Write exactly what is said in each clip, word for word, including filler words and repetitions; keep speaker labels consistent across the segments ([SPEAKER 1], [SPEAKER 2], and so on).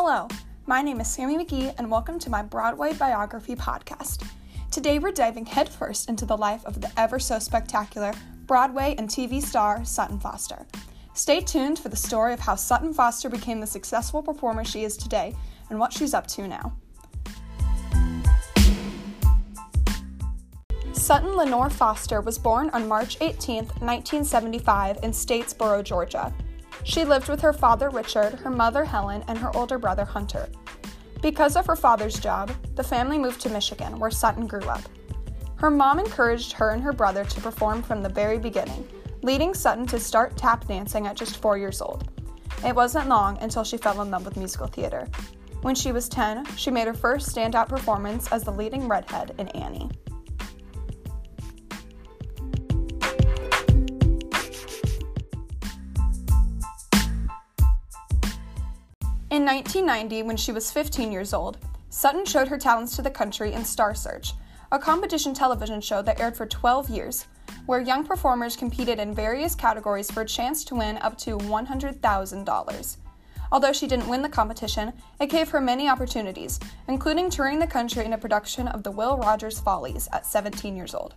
[SPEAKER 1] Hello, my name is Sammy McGee and welcome to my Broadway Biography podcast. Today we're diving headfirst into the life of the ever so spectacular Broadway and T V star Sutton Foster. Stay tuned for the story of how Sutton Foster became the successful performer she is today and what she's up to now. Sutton Lenore Foster was born on March eighteenth, nineteen seventy-five in Statesboro, Georgia. She lived with her father Richard, her mother Helen, and her older brother Hunter. Because of her father's job, the family moved to Michigan, where Sutton grew up. Her mom encouraged her and her brother to perform from the very beginning, leading Sutton to start tap dancing at just four years old. It wasn't long until she fell in love with musical theater. When she was ten, she made her first standout performance as the leading redhead in Annie. In nineteen ninety, when she was fifteen years old, Sutton showed her talents to the country in Star Search, a competition television show that aired for twelve years, where young performers competed in various categories for a chance to win up to one hundred thousand dollars. Although she didn't win the competition, it gave her many opportunities, including touring the country in a production of the Will Rogers Follies at seventeen years old.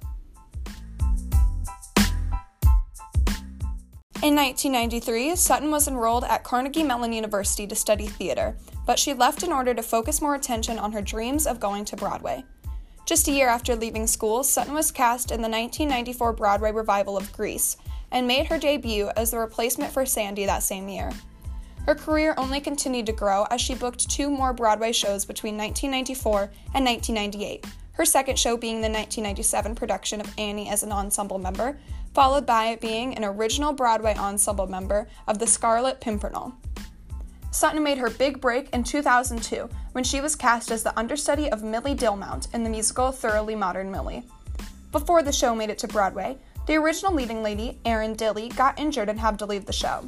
[SPEAKER 1] In nineteen ninety-three, Sutton was enrolled at Carnegie Mellon University to study theater, but she left in order to focus more attention on her dreams of going to Broadway. Just a year after leaving school, Sutton was cast in the nineteen ninety-four Broadway revival of Grease, and made her debut as the replacement for Sandy that same year. Her career only continued to grow as she booked two more Broadway shows between nineteen ninety-four and nineteen ninety-eight, her second show being the nineteen ninety-seven production of Annie as an ensemble member, followed by it being an original Broadway ensemble member of the Scarlet Pimpernel. Sutton made her big break in two thousand two when she was cast as the understudy of Millie Dilmount in the musical Thoroughly Modern Millie. Before the show made it to Broadway, the original leading lady, Erin Dilly, got injured and had to leave the show.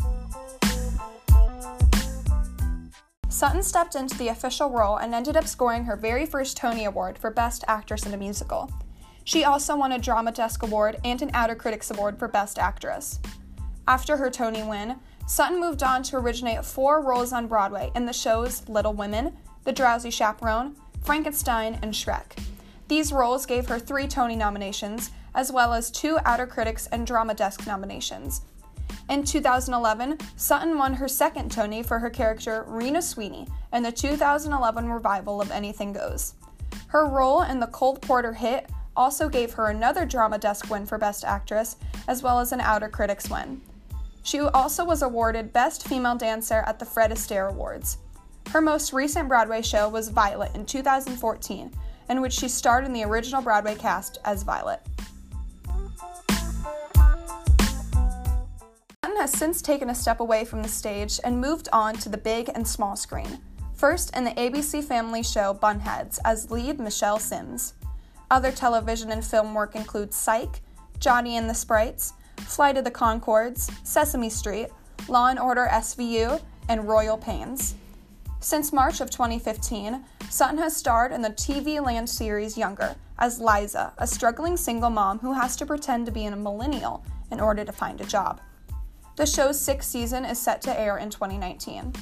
[SPEAKER 1] Sutton stepped into the official role and ended up scoring her very first Tony Award for Best Actress in a Musical. She also won a Drama Desk Award and an Outer Critics Award for Best Actress. After her Tony win, Sutton moved on to originate four roles on Broadway in the shows Little Women, The Drowsy Chaperone, Frankenstein, and Shrek. These roles gave her three Tony nominations, as well as two Outer Critics and Drama Desk nominations. In two thousand eleven, Sutton won her second Tony for her character Rena Sweeney in the two thousand eleven revival of Anything Goes. Her role in the Cole Porter hit also gave her another Drama Desk win for Best Actress, as well as an Outer Critics win. She also was awarded Best Female Dancer at the Fred Astaire Awards. Her most recent Broadway show was Violet in two thousand fourteen, in which she starred in the original Broadway cast as Violet. Sutton has since taken a step away from the stage and moved on to the big and small screen, first in the A B C Family show Bunheads as lead Michelle Sims. Other television and film work includes Psych, Johnny and the Sprites, Flight of the Conchords, Sesame Street, Law and Order S V U, and Royal Pains. Since March of twenty fifteen, Sutton has starred in the T V Land series Younger as Liza, a struggling single mom who has to pretend to be a millennial in order to find a job. The show's sixth season is set to air in twenty nineteen.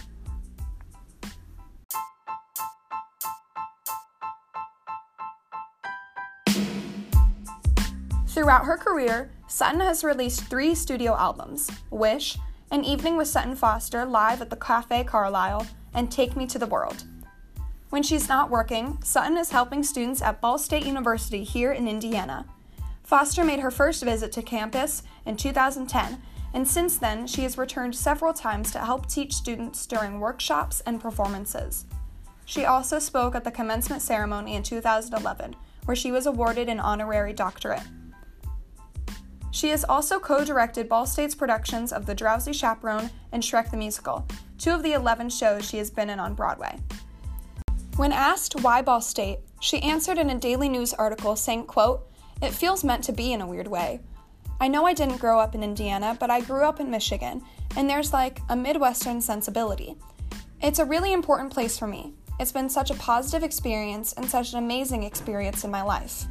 [SPEAKER 1] Throughout her career, Sutton has released three studio albums: Wish, An Evening with Sutton Foster live at the Café Carlisle, and Take Me to the World. When she's not working, Sutton is helping students at Ball State University here in Indiana. Foster made her first visit to campus in two thousand ten, and since then she has returned several times to help teach students during workshops and performances. She also spoke at the commencement ceremony in two thousand eleven, where she was awarded an honorary doctorate. She has also co-directed Ball State's productions of The Drowsy Chaperone and Shrek the Musical, two of the eleven shows she has been in on Broadway. When asked why Ball State, she answered in a Daily News article saying, quote, "It feels meant to be in a weird way. I know I didn't grow up in Indiana, but I grew up in Michigan, and there's like a Midwestern sensibility. It's a really important place for me. It's been such a positive experience and such an amazing experience in my life."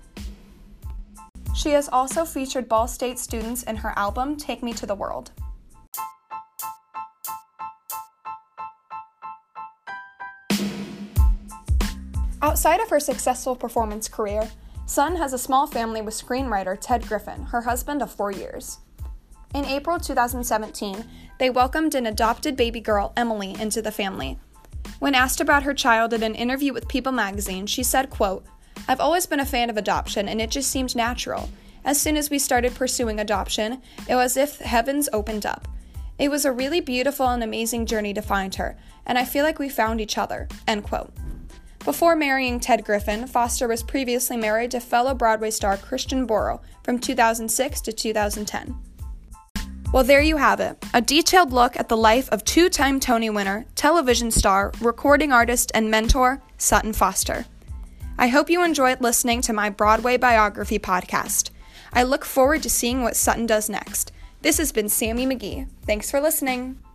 [SPEAKER 1] She has also featured Ball State students in her album, Take Me to the World. Outside of her successful performance career, Sutton has a small family with screenwriter Ted Griffin, her husband of four years. In April two thousand seventeen, they welcomed an adopted baby girl, Emily, into the family. When asked about her child in an interview with People magazine, she said, quote, "I've always been a fan of adoption, and it just seemed natural. As soon as we started pursuing adoption, it was as if heavens opened up. It was a really beautiful and amazing journey to find her, and I feel like we found each other," end quote. Before marrying Ted Griffin, Foster was previously married to fellow Broadway star Christian Borle from two thousand six to two thousand ten. Well, there you have it, a detailed look at the life of two-time Tony winner, television star, recording artist, and mentor, Sutton Foster. I hope you enjoyed listening to my Broadway biography podcast. I look forward to seeing what Sutton does next. This has been Sammy McGee. Thanks for listening.